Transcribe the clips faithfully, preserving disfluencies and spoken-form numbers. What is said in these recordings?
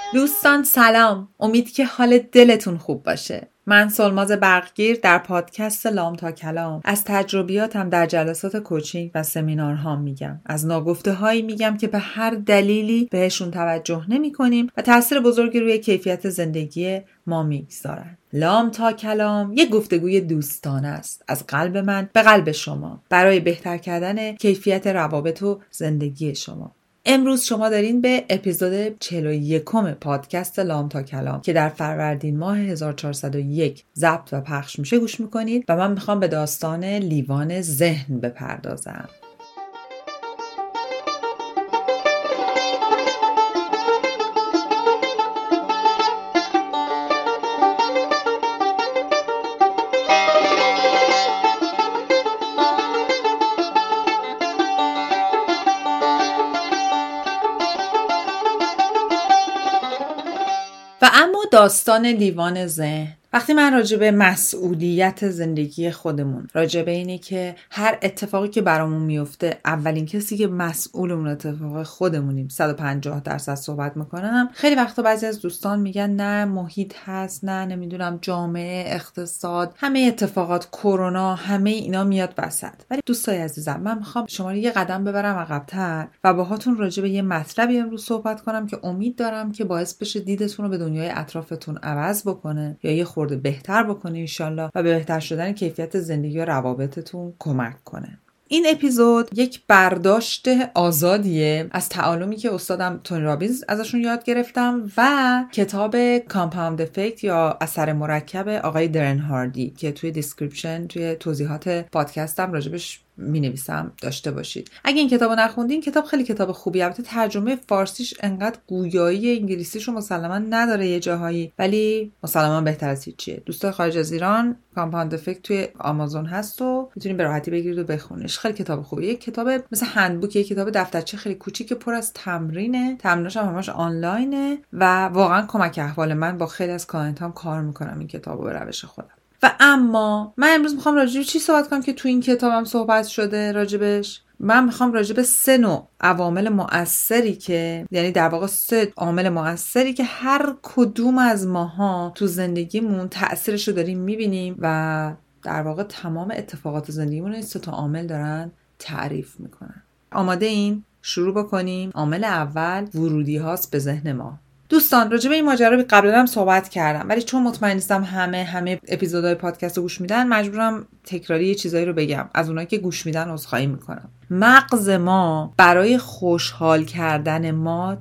دوستان سلام، امید که حال دلتون خوب باشه. من سلماز برقگیر در پادکست لام تا کلام از تجربیاتم در جلسات کوچینگ و سمینارها میگم. از ناگفته هایی میگم که به هر دلیلی بهشون توجه نمی کنیم و تاثیر بزرگی روی کیفیت زندگی ما میگذارن. لام تا کلام یک گفتگوی دوستانه است، از قلب من به قلب شما، برای بهتر کردن کیفیت روابط و زندگی شما. امروز شما دارین به اپیزود چهل و یکم پادکست لام تا کلام که در فروردین ماه هزار و چهارصد و یک ضبط و پخش میشه گوش میکنید و من میخوام به داستان لیوان ذهن بپردازم. و اما داستان لیوان ذهن، وقتی من راجع به مسئولیت زندگی خودمون، راجع به اینی که هر اتفاقی که برامون میفته اولین کسی که مسئول اون اتفاق خودمونیم صد و پنجاه درصد صحبت میکنم، خیلی وقتا بعضی از دوستان میگن نه محیط هست، نه نمیدونم جامعه، اقتصاد، همه اتفاقات، کرونا، همه اینا میاد وسط. ولی دوستای عزیزم، من میخوام شما رو یه قدم ببرم عقب‌تر و باهاتون راجع به یه مطلبی امروز صحبت کنم که امید دارم که باعث بشه دیدتون رو به دنیای اطرافتون عوض بکنه یا یه خورده بهتر بکنه انشالله و به بهتر شدن کیفیت زندگی و روابطتون کمک کنه. این اپیزود یک برداشت آزادیه از تعالمی که استادم تونی رابینز ازشون یاد گرفتم و کتاب کامپاوند افکت یا اثر مرکب آقای درن هاردی که توی دیسکریپشن، توی توضیحات پادکستم راجبش می نویسم، داشته باشید. اگه این کتابو نخوندین، کتاب خیلی کتاب خوبیه. البته ترجمه فارسیش انقدر گویایی انگلیسیشو مسلما نداره یه جاهایی، ولی مسلما بهتر از هیچیه. دوستای خارج از ایران کامپاوند افکت توی آمازون هست و میتونید به راحتی بگیرید و بخونیش. خیلی کتاب خوبیه. یک کتاب مثل هندبوک، یک کتاب دفترچه خیلی کوچیک پر از تمرینه. تمریناش هم همش آنلاینه و واقعا کمک احوال من با خیلی از کلاینتام کار میکنم این کتابو به روش خودم. و اما من امروز میخوام راجع به چی صحبت کنم که تو این کتابم صحبت شده راجبش. من میخوام راجع به سه نوع عوامل مؤثری که یعنی در واقع سه عامل مؤثری که هر کدوم از ماها تو زندگیمون تأثیرش رو داریم میبینیم و در واقع تمام اتفاقات زندگیمون این سه تا عامل دارن تعریف میکنن. آماده این؟ شروع بکنیم. عامل اول ورودی هاست به ذهن ما. دوستان راجع به این ماجرا قبلا هم صحبت کردم، ولی چون مطمئن نیستم همه همه اپیزودهای پادکست رو گوش میدن، مجبورم تکراری یه چیزایی رو بگم. از اونایی که گوش میدن عذرخواهی میکنم. مغز ما برای خوشحال کردن ما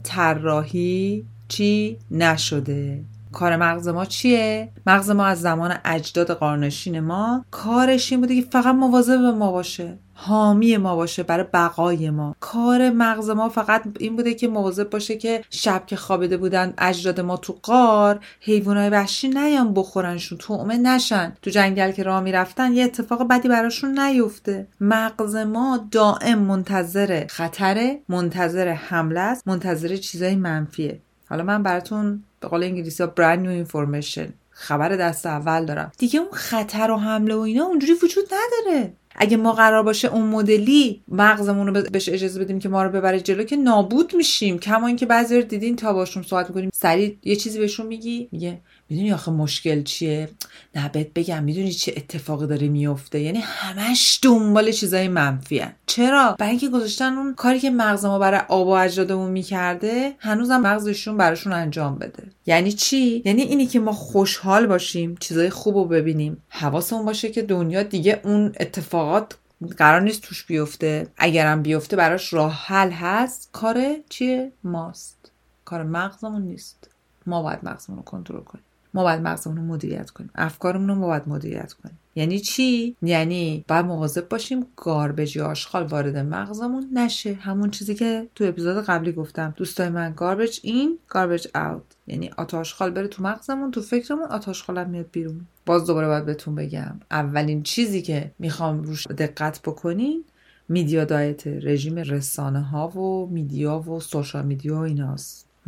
طراحی چی نشده. کار مغز ما چیه؟ مغز ما از زمان اجداد قارنشین ما کارش این بوده که فقط مواظب ما باشه، حامی ما باشه برای بقای ما. کار مغز ما فقط این بوده که مواظب باشه که شب که خوابیده بودن اجداد ما تو غار، حیوانات وحشی نیان بخورنشون، طعمه نشن، تو جنگل که راه میرفتن یه اتفاق بدی براشون نیفته. مغز ما دائم منتظر خطره، منتظر حمله است، منتظر چیزای منفیه. حالا من براتون به قول انگلیسی ها brand new information، خبر دست اول دارم. دیگه اون خطر و حمله و اینا اونجوری وجود نداره. اگه ما قرار باشه اون مدلی مغزمون رو بهش اجازه بدیم که ما رو ببره جلو، که نابود میشیم. کما اینکه بعضی رو دیدین تا باشون صحبت میکنیم سریع یه چیزی بهشون میگی، میگه میدونی آخه مشکل چیه؟ نه بهت بگم، میدونی چه اتفاقی داره میفته؟ یعنی همش دنبال چیزای منفی ان. چرا؟ برای اینکه گذاشتن اون کاری که مغز ما برای آبا و اجدادمون میکرده هنوزم مغزشون براشون انجام بده. یعنی چی؟ یعنی اینی که ما خوشحال باشیم، چیزای خوبو ببینیم، حواسمون باشه که دنیا دیگه اون اتفاقات قرار نیست توش بیفته. اگرم بیفته براش راه حل هست. کار چیه؟ ماست. کار مغزمون نیست. ما باید مغزمون رو کنترل کنیم. ما باید مغزمون رو مدیریت کنیم. افکارمون رو ما باید مدیریت کنیم. یعنی چی؟ یعنی باید مواظب باشیم گاربیج یا آشغال وارد مغزمون نشه. همون چیزی که تو اپیزود قبلی گفتم. دوستای من، گاربیج این، گاربیج اوت. یعنی آتاشغال بره تو مغزمون، تو فکرمون، آتاشغال هم میاد بیرون. باز دوباره باید بهتون بگم اولین چیزی که میخوام روش دقت بکنین میدیا دایت، رژیم رسانه ها و میدیا و سوشال میدیا و ایناست.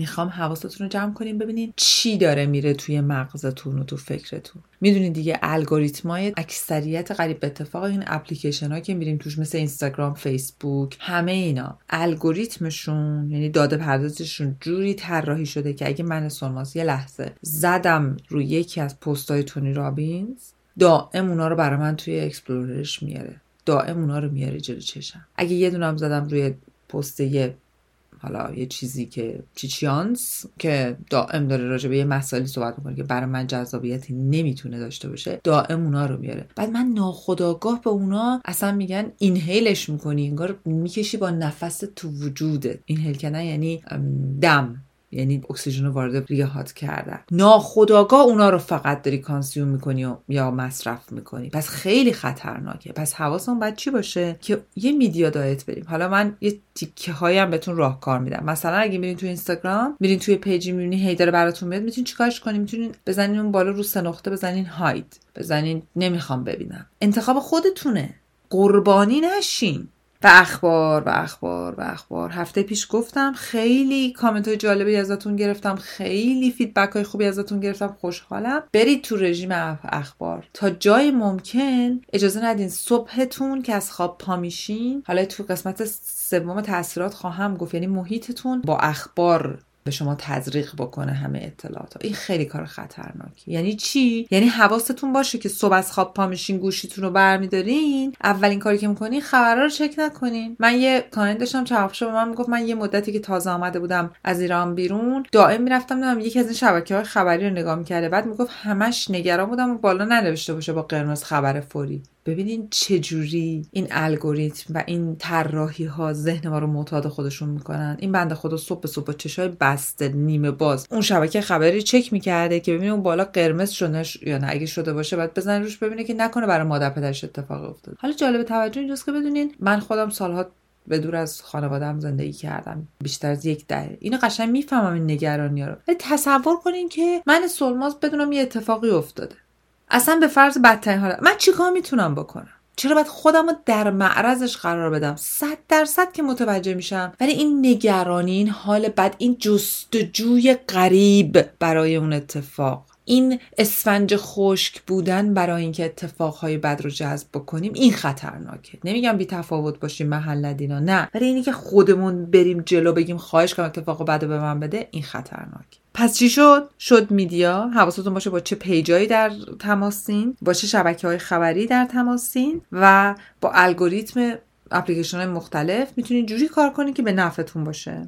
میخوام حواستون رو جمع کنین ببینین چی داره میره توی مغزتون و تو فکرتون. میدونین دیگه الگوریتمای اکثریت قریب به اتفاق این اپلیکیشن ها که میریم توش مثل اینستاگرام، فیسبوک، همه اینا الگوریتمشون یعنی داده پردازششون جوری طراحی شده که اگه من سلماس یه لحظه زدم روی یکی از پست‌های تونی رابینز، دائم اونا رو برای من توی اکسپلوررش میاره، دائم اونا رو میاره جلو چشم. اگه یه دونم زدم روی پست یه حالا یه چیزی که چیچیانس که دائم داره راجع به یه مسائلی صحبت میکنه که برای من جذابیتی نمیتونه داشته باشه، دائم اونا رو میاره. بعد من ناخودآگاه به اونا اصلا میگن اینهیلش میکنی، انگار میکشی با نفس تو وجودت. اینهیل کردن یعنی دم، یعنی اکسیژن رو وارد ریه‌هات کردن. ناخودآگاه اونا رو فقط داری کانسیوم میکنی و یا مصرف میکنی. پس خیلی خطرناکه. پس حواسمون باید چی باشه که یه میدیا دایت بریم. حالا من یه تیکه هایی هم بهتون راهکار میدم. مثلا اگه میرین تو اینستاگرام، میرین توی پیجی میبینی هی داره براتون میاد، میتونین چیکارش کنین؟ میتونین بزنین اون بالا رو سه نقطه بزنین هاید، بزنین نمیخوام ببینم. انتخاب خودتونه. قربانی نشین. و اخبار و اخبار و اخبار. هفته پیش گفتم خیلی کامنت های جالبی ازتون گرفتم، خیلی فیدبک های خوبی ازتون گرفتم، خوشحالم. برید تو رژیم اخبار تا جای ممکن. اجازه ندین صبحتون که از خواب پا میشین، حالا تو قسمت سوم تاثیرات خواهم گفت، یعنی محیطتون با اخبار به شما تزریق بکنه همه اطلاعات. این خیلی کار خطرناکی. یعنی چی؟ یعنی حواستون باشه که صبح از خواب پا میشین، گوشیتون رو برمی‌دارین، اولین کاری که می‌کنین خبرها رو چک نکنین. من یه کلاینت داشتم چهارشنبه به من میگفت من یه مدتی که تازه آمده بودم از ایران بیرون، دائم میرفتم دیدم یکی از این شبکه‌های خبری رو نگاه می‌کرده. بعد میگفت همش نگران بودم و بالا ننوشته باشه با قرمز خبر فوری. ببینین چجوری این الگوریتم و این طراحی ها ذهن ما رو معتاد خودشون میکنن. این بنده خدا صبح صبح با چشای بسته نیمه باز اون شبکه خبری چک میکرده که ببینه اون بالا قرمز شده یا نه. اگه شده باشه بعد بزنه روش ببینه که نکنه برای مادر پدرش اتفاق افتاد. حالا جالب توجه اینجاست که بدونین من خودم سالها به دور از خانواده‌ام زندگی کردم، بیشتر از یک دهه. اینو قشنگ میفهمم این نگرانی‌ها رو. ولی تصور کنین که من سلماس بدونم یه اتفاقی افتاده، اصلا به فرض بدترین حالت، من چیکار میتونم بکنم؟ چرا باید خودم رو در معرضش قرار بدم؟ صد درصد که متوجه میشم، ولی این نگرانی، این حال بد، این جستجوی غریب برای اون اتفاق، این اسفنج خشک بودن برای اینکه اتفاقهای بد رو جذب بکنیم، این خطرناکه. نمیگم بی تفاوت باشیم، محل ندینا، نه، ولی اینی که خودمون بریم جلو بگیم خواهش کنم اتفاق بد به من بده، این خطرناکه. پس چی شد؟ شد میدیا. حواستون باشه با چه پیجایی در تماسین، با چه شبکه‌های خبری در تماسین و با الگوریتم اپلیکیشن‌های مختلف میتونید جوری کار کنید که به نفعتون باشه.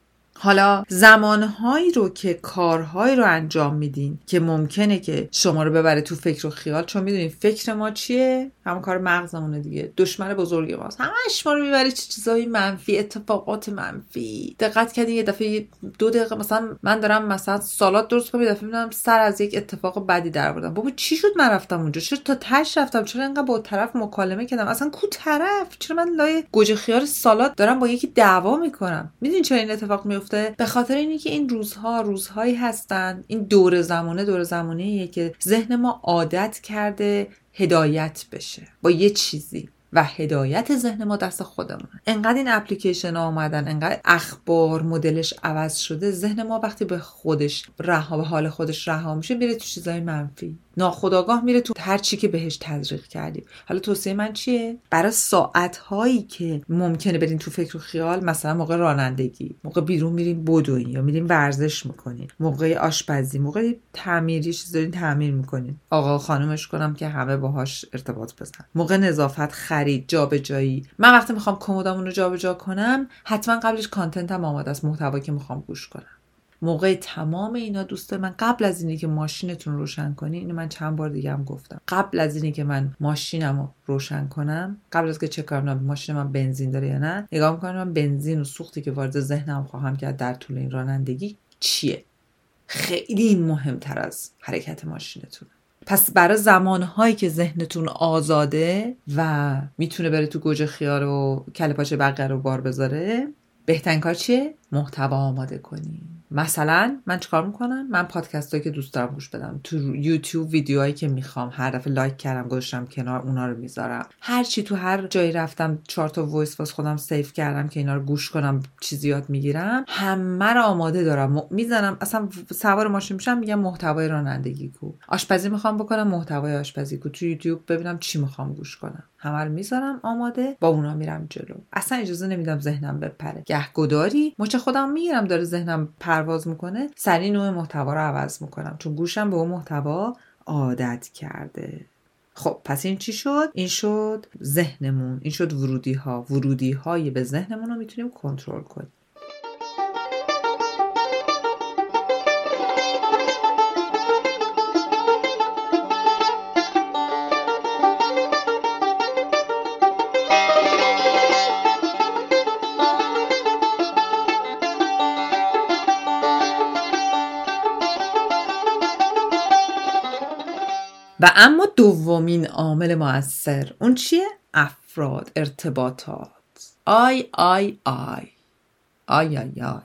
حالا زمانهایی رو که کارهایی رو انجام میدین که ممکنه که شما رو ببره تو فکر و خیال، چون میدونین فکر ما چیه؟ همون کار مغزمونه دیگه، دشمن بزرگ ماست. همش ما رو میبره چه چیزای منفی، اتفاقات منفی. دقت کردین یه دفعه دو دقیقه مثلا من دارم مثلا سالاد درست کنم، یه دفعه میبینم سر از یک اتفاق بدی در آوردم. بابا چی شد من رفتم اونجا؟ چرا تا تاش رفتم؟ چرا انقدر با طرف مکالمه کردم؟ اصلا کو طرف؟ چرا من لای گوجه خیار سالاد دارم با یکی دعوا میکنم؟ میدونین چرا این اتفاق میفته؟ به خاطر اینی که این روزها روزهایی هستن، این دور زمانه دور زمانه‌ایه که ذهن ما عادت کرده هدایت بشه با یه چیزی و هدایت ذهن ما دست خودمونه. انقدر این اپلیکیشن ها اومدن، انقدر اخبار مدلش عوض شده، ذهن ما وقتی به خودش رها، به حال خودش رها میشه، میره تو چیزای منفی، ناخودآگاه میره تو هر چی که بهش تزریق کردیم. حالا توصیه من چیه؟ برای ساعت هایی که ممکنه برین تو فکر و خیال، مثلا موقع رانندگی، موقع بیرون میرین بدوین یا میرین ورزش میکنین، موقع آشپزی، موقع تعمیری چیز دارین تعمیر میکنین، آقا خانومش کنم که همه باهاش ارتباط بزنن، موقع نظافت، خرید، جابجایی. من وقتی میخوام کمدامون رو جابجا کنم، حتما قبلش کانتنتم آماده است، محتوایی که میخوام گوش کنم. موقع تمام اینا دوست من، قبل از اینی که ماشینتون روشن کنی، اینو من چند بار دیگه هم گفتم، قبل از اینی که من ماشینمو روشن کنم، قبل از که چک کنم ماشین من بنزین داره یا نه، نگاه میکنم من بنزین و سوختی که وارد ذهنم خواهم کرد در طول این رانندگی چیه. خیلی مهمتر از حرکت ماشینتون. پس برای زمانهایی که ذهنتون آزاده و میتونه بره تو گوجه خیار و کله پاچه بقیه رو بار بذاره، بهترین کار چیه؟ محتوا آماده کنیم. مثلا من چیکار میکنم؟ من پادکستایی که دوست دارم گوش بدم، تو یوتیوب ویدیوهایی که میخوام هر دفعه لایک کردم گذاشتم کنار، اونا رو میذارم. هر چی تو هر جایی رفتم چهار تا وایس واس خودم سیو کردم که اینا رو گوش کنم، چیزی یاد میگیرم، همه رو آماده دارم میزنم. اصلا سوار ماشین میشم میگم محتوای رانندگی کو، آشپزی میخوام بکنم محتوای آشپزی کو، تو یوتیوب ببینم چی میخوام گوش کنم، همه رو میذارم آماده، با اونا میرم جلو. اصلا اجازه نمیدم ذهنم بپره. گهگداری مچ خودم میگیرم داره ذهنم پرواز میکنه، سری نوع محتوا رو عوض میکنم چون گوشم به اون محتوا عادت کرده. خب پس این چی شد؟ این شد ذهنمون، این شد ورودی ها. ورودی های به ذهنمون رو میتونیم کنترل کنیم. و اما دومین عامل مؤثر اون چیه؟ افراد، ارتباطات. آی آی آی آی آی آی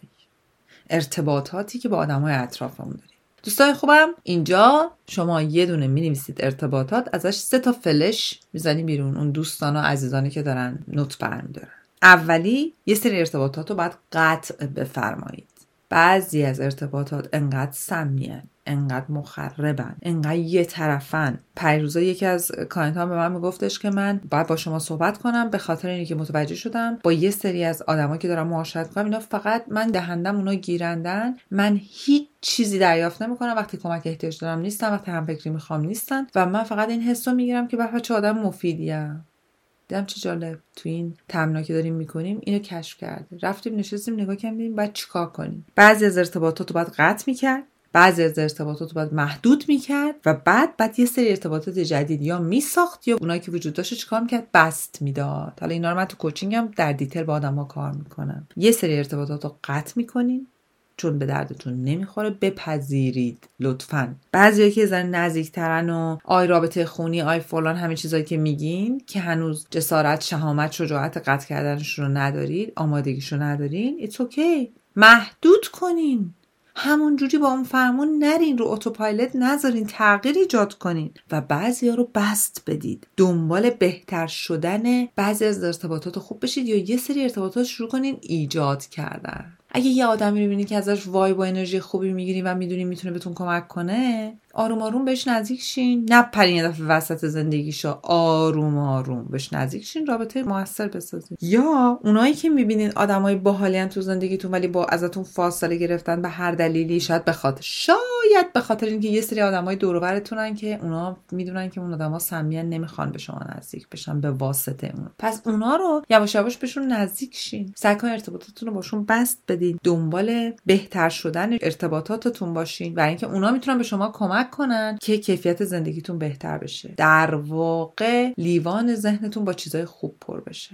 ارتباطاتی که با آدمای اطرافمون داریم. دوستای خوبم، اینجا شما یه دونه می‌نویسید ارتباطات، ازش سه تا فلش میزنی بیرون، اون دوستان و عزیزانی که دارن نوت برمی‌دارن. اولی، یه سری ارتباطات رو باید قطع بفرمایید. بعضی از ارتباطات انقدر سمیان، انقدر مخربن، انقدر یه طرفن. پیروزا یکی از کلاینت ها به من میگفتش که من باید با شما صحبت کنم به خاطر اینکه که متوجه شدم با یه سری از آدمایی که دارم معاشرت کنم اینا فقط من دهندم، اونا گیرندن، من هیچ چیزی دریافت نمیکنم، وقتی کمک احتیاج دارم نیستن، وقتی همفکری میخوام نیستن و من فقط این حسو میگیرم که بابا چه آدم مفیدیم. دیدم چه جالب، تو این تمرینایی که داریم میکنیم اینو کشف کرده. رفتیم نشستیم نگاه کردیم بعد چیکار کنیم. بعضی از ارتباطات رو باید قطع میکرد، بعضی از ارتباطات رو باید محدود میکرد و بعد بعد یه سری ارتباطات جدید یا میساخت یا اونایی که وجود داشت چیکار میکرد؟ بست میداد. حالا اینا رو من تو کوچینگم در دیتیل با آدم‌ها کار میکنم. یه سری ارتباطات رو قطع میکنین چون به دردتون نمیخوره، بپذیرید لطفاً. بعضیا که زن نزدیکترن و آی رابطه خونی، آی فلان، همه چیزایی که میگین که هنوز جسارت، شهامت، شجاعت قطع کردنشون رو ندارید، آمادگیشو ندارین، it's okay. محدود کنین. همون جوری با اون فرمون نرین، رو اتوپایلوت نذارین، تغییر ایجاد کنین و بعضیا رو بست بدید. دنبال بهتر شدن بعضی از ارتباطات خوب بشید یا یه سری ارتباطات شروع کنین ایجاد کردن. اگه یه آدمی رو ببینید که ازش وایب و انرژی خوبی میگیرین و میدونین میتونه بهتون کمک کنه، آروم آروم بهش نزدیک شین. نپرین یه دفعه وسط زندگیشو، آروم آروم بهش نزدیک شین، رابطه موثر بسازین. یا اونایی که میبینین آدمای باحالین تو زندگیتون ولی با ازتون فاصله گرفتن به هر دلیلی، شاید به خاطر شاید به خاطر اینکه یه سری آدمای دور و برتونن که اونا میدونن که اون آدما سمیان، نمیخوان به شما نزدیک بشن به واسطه اون. پس اونا رو یواش یواش بهشون نزدیک شین. سعی کنین ارتباطاتتون رو باشون بست بدین. دنبال بهتر شدن ارتباطاتتون باشین و اینکه اونا میتونن به شما کمک کنن که کیفیت زندگیتون بهتر بشه. در واقع لیوان ذهنتون با چیزای خوب پر بشه.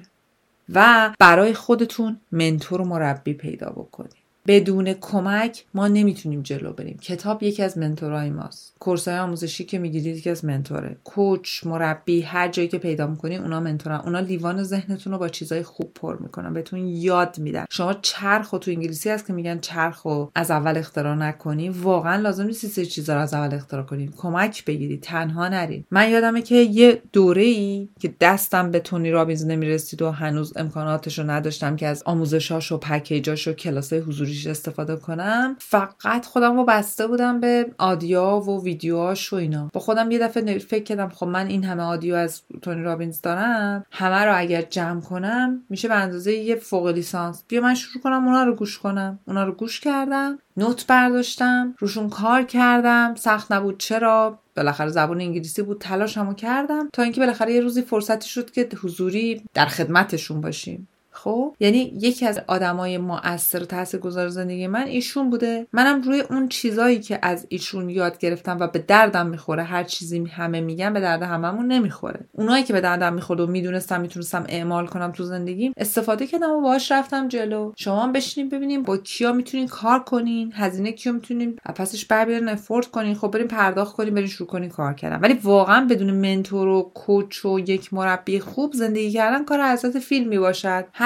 و برای خودتون منتور و مربی پیدا بکنید. بدون کمک ما نمیتونیم جلو بریم. کتاب یکی از منتورای ماست. کورسای آموزشی که میگیرید یکی از منتوره. کوچ، مربی، هر جایی که پیدا میکنین اونا منتورن. اونا لیوان ذهنتون رو با چیزای خوب پر میکنن، بهتون یاد میدن. شما چرخ، تو انگلیسی هست که میگن چرخو از اول اختراع نکنی. واقعا لازم نیست سه چیزا رو از اول اختراع کنین. کمک بگیرید، تنها نرین. من یادمه که یه دوره‌ای که دستم به تونی رابینز نمیرسید و هنوز امکاناتش رو نداشتم که از آموزشاش و پکیجاش و کلاسای حضوری استفاده کنم، فقط خودم رو بسته بودم به آدیو و ویدیوهاش و اینا. با خودم یه دفعه فکر کردم خب من این همه آدیو از تونی رابینز دارم، همه رو اگر جمع کنم میشه به اندازه یه فوق لیسانس. بیا من شروع کنم اونا رو گوش کنم. اونا رو گوش کردم، نوت برداشتم، روشون کار کردم. سخت نبود، چرا؟ بالاخره زبان انگلیسی بود، تلاشمو کردم تا اینکه بالاخره یه روزی فرصتی شد که حضوری در خدمتشون باشیم. خب یعنی یکی از آدمای مؤثر و تاثیرگذار زندگی من ایشون بوده. منم روی اون چیزایی که از ایشون یاد گرفتم و به دردم میخوره، هر چیزی همه میگن به درد هممون نمیخوره، اونایی که به دردم میخورد و میدونستم میتونستم اعمال کنم تو زندگیم استفاده کردم و باهاش رفتم جلو. شما هم بشینین ببینین با کیا میتونین کار کنین، هزینه کیو میتونین پسش بر بیارین، افورد کنین، خب برین پرداخت کنین، برین شروع کنین کار کردن. ولی واقعا بدون منتور و کوچ و یک مربی خوب زندگی کردن کار حضرت فیلمی باشد.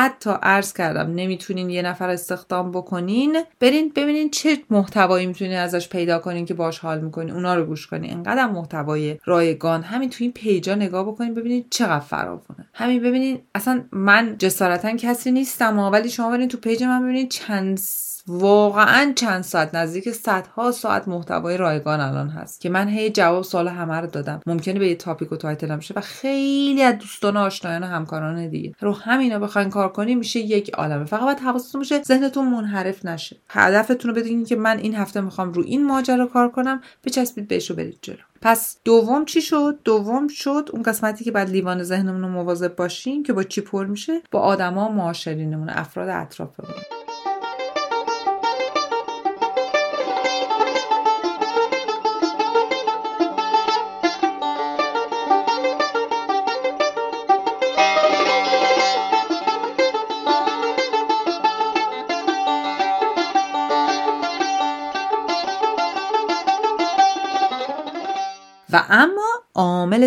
حتی عرض کردم نمیتونین یه نفر استخدام بکنین، برین ببینین چه محتوایی میتونین ازش پیدا کنین که باش حال میکنین، اونا رو گوش کنین. انقدر محتوای رایگان، همین تو این پیجا نگاه بکنین ببینین چقدر فراوونه. همین ببینین اصلا من جسارتا کسی نیستم، ولی شما برین تو پیج من ببینین چند واقعا چند ساعت، نزدیک صدها ساعت محتوای رایگان الان هست که من هی جواب سوال همه رو دادم. ممکنه به یه تاپیک و تایتل هم شه و خیلی از دوستان و آشنایان و همکاران دیگه رو همینا بخواین کار کنین میشه یک عالمه. فقط باید حواستون باشه ذهنتون منحرف نشه. هدفتون رو بدونین که من این هفته میخوام رو این ماجرا کار کنم، بچسبید بهش و برید جلو. پس دوم چی شد؟ دوم شد اون قسمتی که بعد لیوان ذهنمون رو مواظب باشیم که با چی پر میشه؟ با آدما، معاشرینمون، افراد اطرافمون. و اما عامل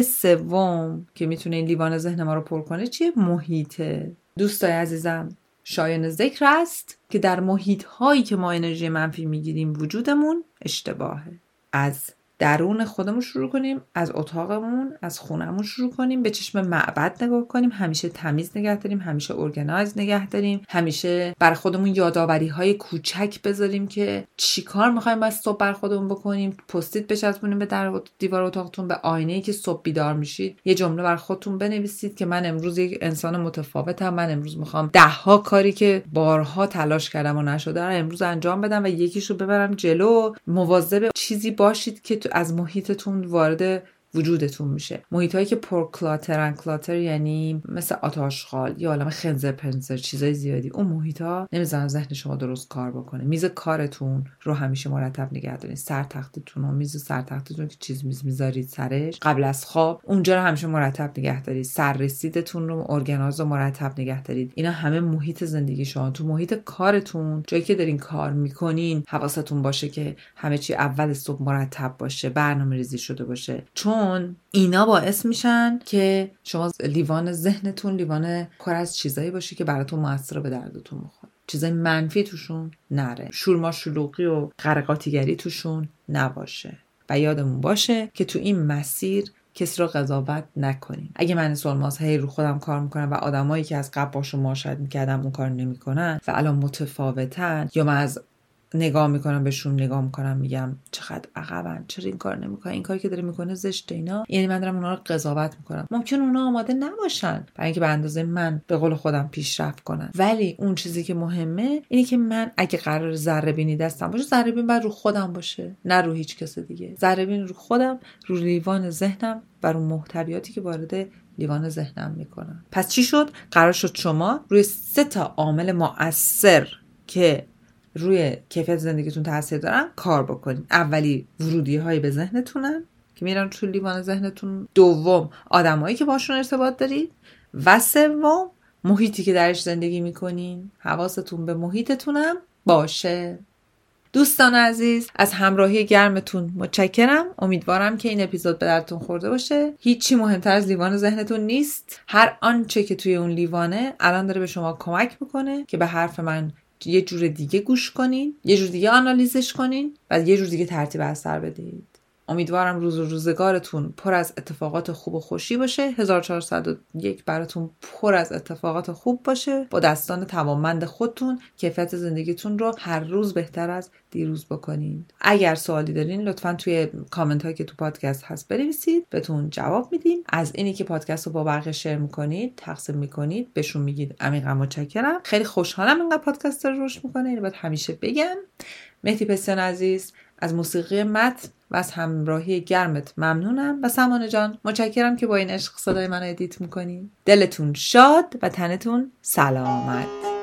سوم که میتونه این لیوان ذهن ما رو پر کنه چیه؟ محیطه. دوستای عزیزم، شایان ذکر است که در محیط هایی که ما انرژی منفی میگیریم وجودمون اشتباهه. از درون خودمون شروع کنیم، از اتاقمون، از خونمون شروع کنیم، به چشم معبد نگاه کنیم، همیشه تمیز نگه داریم، همیشه ارگنایز نگه داریم، همیشه بر خودمون یادآوری های کوچک بذاریم که چیکار می‌خوایم باید صبح بر خودمون بکنیم. پستیت بچسبونیم به در دیوار اتاقتون، به آینه‌ای که صبح بیدار میشید یه جمله بر خودتون بنویسید که من امروز یک انسان متفاوتم، من امروز می‌خوام ده ها کاری که بارها تلاش کردم و نشده رو امروز انجام بدم و یکیشو ببرم جلو. مواظب چیزی باشید که از محیطتون وارد وجودتون میشه. محیطایی که پر کلاترن، کلاتر یعنی مثل آتشخال یا عالم خنزر پنزر، چیزای زیادی، اون محیطا نمیذارن ذهن شما درست کار بکنه. میز کارتون رو همیشه مرتب نگه دارین، سر تختتون و میز سر تختتون که چیز میز میذارید سرش قبل از خواب اونجا رو همیشه مرتب نگه دارید. سر رسیدتون رو ارگنایز و مرتب نگه دارید. اینا همه محیط زندگی شما. تو محیط کارتون، جایی که دارین کار میکنین، حواستون باشه که همه چی اول صبح مرتب باشه، برنامه‌ریزی شده باشه، چون اینا باعث میشن که شما لیوان ذهنتون لیوان پر از چیزایی باشه که براتون موثر به دردتون بخوره. چیزای منفی توشون نره، شورما شلوغی و قرقاتیگری توشون نباشه. و یادمون باشه که تو این مسیر کسی رو قضاوت نکنیم. اگه من سلماز هی رو خودم کار میکنم و آدمایی که از قبل باشون معاشرت میکردم اون کار نمیکنن و الان متفاوتن، یا من از نگاه میکنم بهشون، نگاه میکنم میگم چقدر عقبن، چرا این کار نمیکنه، این کاری که داره میکنه زشته، اینا یعنی من دارم اونا رو قضاوت میکنم. ممکن اونا آماده نباشن برای اینکه به اندازه من به قول خودم پیشرفت کنن، ولی اون چیزی که مهمه اینه که من اگه قرار ذره بینی دستم باشه، ذره بین باید رو خودم باشه، نه رو هیچ کس دیگه. ذره بین رو خودم، رو لیوان ذهنم و رو محتویاتی که وارد لیوان ذهنم میکنم. پس چی شد؟ قرار شد شما روی سه تا عامل مؤثر که روی کیفیت زندگیتون تاثیر دارن کار بکنید. اولی ورودی هایی به ذهنتونن که میرن تو لیوان ذهنتون. دوم آدمایی که باشون ارتباط دارید. و سوم محیطی که درش زندگی میکنین. حواستون به محیطتونم باشه. دوستان عزیز، از همراهی گرمتون متشکرم. امیدوارم که این اپیزود به دردتون خورده باشه. هیچی مهمتر از لیوان ذهنتون نیست. هر آنچه که توی اون لیوانه الان داره به شما کمک میکنه که به حرف من یه جور دیگه گوش کنین، یه جور دیگه آنالیزش کنین و یه جور دیگه ترتیب اثر بدید. امیدوارم روز و روزگارتون پر از اتفاقات خوب و خوشی باشه. هزار و چهارصد و یک براتون پر از اتفاقات خوب باشه. با دستان توانمند خودتون کیفیت زندگیتون رو هر روز بهتر از دیروز بکنین. اگر سوالی دارین لطفاً توی کامنت هایی که تو پادکست هست بنویسید، بهتون جواب میدیم. از اینی که پادکست رو با بقیه شیر میکنید، تقسیم میکنید، بهشون میگید عمیقاً متشکرم. خیلی خوشحالم اینقدر پادکست رو رشد میکنه. اینو باید همیشه بگم. مهدی پسیان عزیز، از موسیقی متن و از همراهی گرمت ممنونم. و سمانه جان متشکرم که با این عشق صدای منو ادیت میکنی. دلتون شاد و تنتون سلامت.